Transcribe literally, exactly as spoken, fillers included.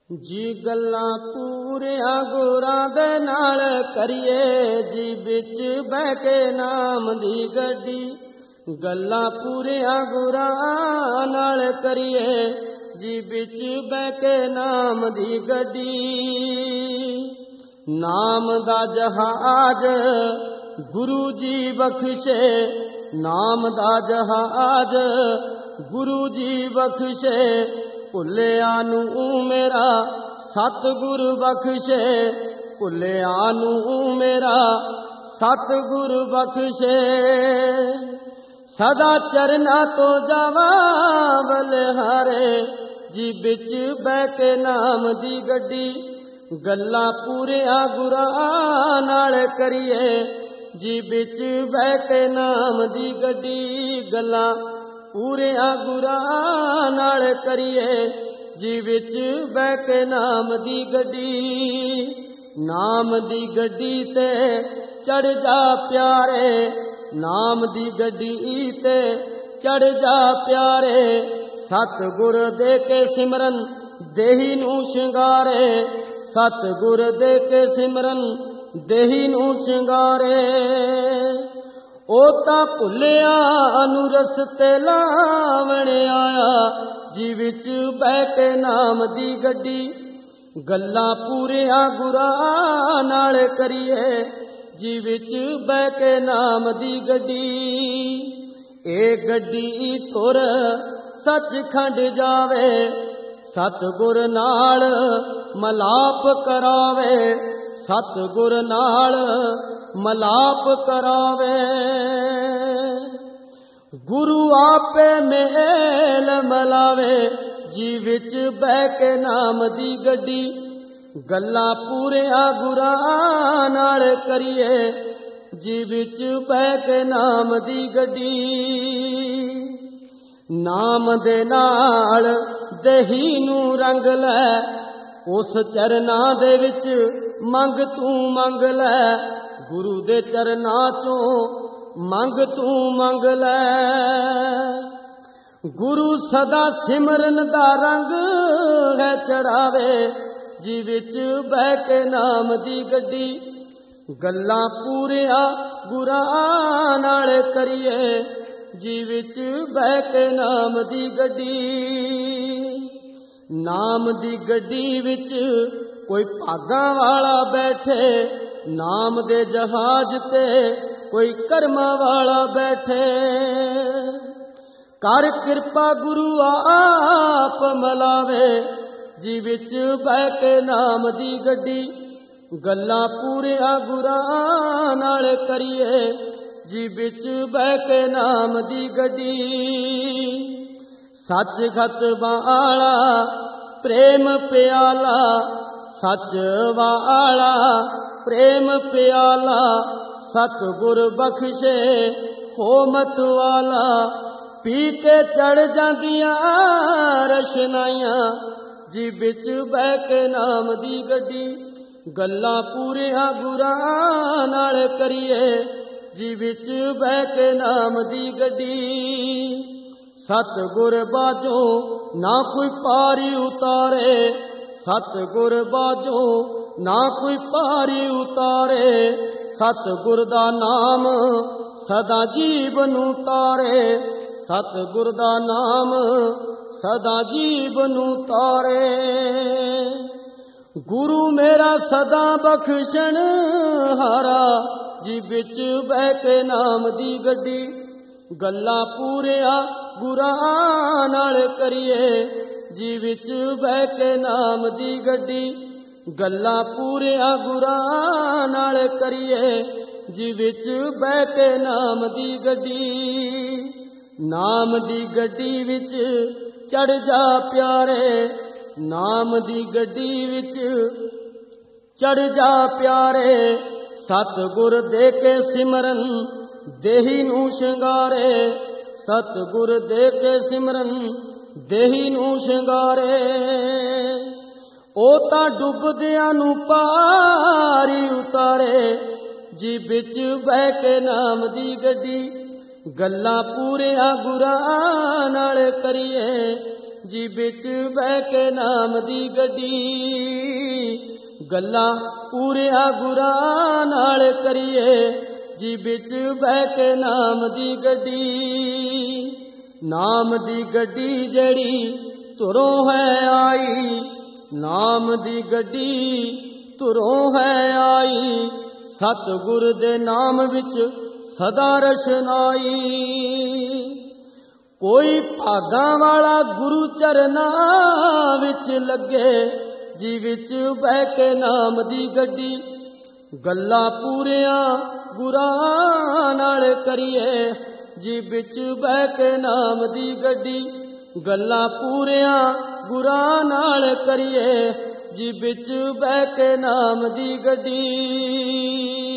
जी गल्लां पूरियां गुरां दे नाल करिए, जी बिच बह के नाम दी गड्डी। गल्लां पूरियां गुरां नाल करिए, जी बिच बह के नाम दी गड्डी। नाम दा जहाज गुरु जी बख्शे, नाम दा जहाज गुरु जी बख्शे। भुल्लिया नूं मेरा सतगुर बख्शे, भुल्लिया नूं मेरा सतगुर बख्शे। सदा चरना तो जावा बलिहारे, जी बिच बह के नाम दी गड्डी। गल्लां पूरियां गुरां नाल करिए, जी बिच बह के नाम दी गड्डी। गल्लां पूरियां गुरां नाल करिए, जी बिच बह के नाम दी गड्डी। नाम दी गड्डी ते चढ़ जा प्यारे, नाम दी गड्डी ते चढ़ जा प्यारे। सतगुर दे के सिमरन देही नूं शिंगारे, सतगुर दे के सिमरन देही नूं शिंगारे। ओ तां भुल्लिया नूं रस्ते लावण आया, जी बिच बह के नाम दी गड्डी। गल्लां पूरियां गुरां नाल करिए, जी बिच बह के नाम दी गड्डी। ए गड्डी तुर सचखंड जावे, सतगुर नाल मलाप करावे, सतगुर नाल मलाप करावे। गुरु आपे मेल मलावे, जी बिच बह के नाम दी गड्डी। गल्लां पूरियां गुरां नाल करिए, जी बिच बह के नाम दी गड्डी। नाम दे नाल देही नूं रंग लै, उस चरनां दे विच मंग तू मंग लै। गुरु दे चरनां चों मंग तू मंग लै। गुरु सदा सिमरन दा रंग है चढ़ावे, जी बिच बह के नाम दी गड्डी। गल्लां पूरियां गुरां नाल करिए, जी बिच बह के नाम दी गड्डी। नाम दी गड्डी विच कोई भागां वाला बैठे, नाम दे जहाज ते कोई कर्मां वाला बैठे। कर किरपा गुरु आप मलावे, जी बिच बह के नाम दी गड्डी। गल्लां पूरियां गुरां नाल करिए, जी बिच बह के नाम दी गड्डी। सच खत वाला प्रेम प्याला, सच वाला प्रेम प्याला। सतगुर बख्शे होमत वाला, पी के चढ़ जांदियां रशनाइयां, जी बिच बह के नाम दी गड्डी। गल्लां पूरियां गुरां नाल करिए, जी बिच बह के नाम दी गड्डी। सतगुर बाजो ना कोई पारी उतारे, सतगुर बाजो ना कोई पारी उतारे। सतगुर दा नाम सदा जीवन उतारे, सतगुर दा नाम सदा जीवन उतारे। गुरु मेरा सदा बख्शण हारा, जी बिच बह के नाम दी गड्डी। गल्लां पूरियां गुरां नाल करिए, जी बिच बह के नाम दी गड्डी। गल्लां पूरियां गुरां नाल करिए, जी बिच बह के नाम दी गड्डी। नाम दी गड्डी विच चढ़ जा प्यारे, नाम दी गड्डी विच चढ़ जा प्यारे। सतगुर दे के सिमरन देही नूं शिंगारे, सतगुर दे के सिमरन देही नूं शिंगारे। ओ तां डुबदियां नूं पारी उतारे, जी बिच बह के नाम दी गड्डी। गल्लां पूरियां गुरां नाल करिए, ਜੀ ਵਿੱਚ ਬਹਿ ਕੇ ਨਾਮ ਦੀ ਗੱਡੀ। ਗੱਲਾਂ ਪੂਰਿਆਂ ਗੁਰਾਂ ਨਾਲ ਕਰੀਏ ਜੀ ਵਿੱਚ ਬਹਿ ਕੇ ਨਾਮ ਦੀ ਗੱਡੀ। ਨਾਮ ਦੀ ਗੱਡੀ ਜਿਹੜੀ ਧੁਰੋਂ ਹੈ ਆਈ, ਨਾਮ ਦੀ ਗੱਡੀ ਧੁਰੋਂ ਹੈ ਆਈ, ਸਤਿਗੁਰ ਦੇ ਨਾਮ ਵਿੱਚ ਸਦਾ ਰਸ਼ਨਾਈ। ਕੋਈ ਭਾਗਾਂ ਵਾਲਾ ਗੁਰੂ ਚਰਨਾਂ ਵਿੱਚ ਲੱਗੇ ਜੀ ਵਿੱਚ ਬਹਿ ਕੇ ਨਾਮ ਦੀ ਗੱਡੀ। ਗੱਲਾਂ ਪੂਰਿਆਂ ਗੁਰਾਂ ਨਾਲ ਕਰੀਏ ਜੀ ਵਿੱਚ ਬਹਿ ਕੇ ਨਾਮ ਦੀ ਗੱਡੀ। ਗੱਲਾਂ ਪੂਰਿਆਂ ਗੁਰਾਂ ਨਾਲ ਕਰੀਏ ਜੀ ਵਿੱਚ ਬਹਿ ਕੇ ਨਾਮ ਦੀ ਗੱਡੀ।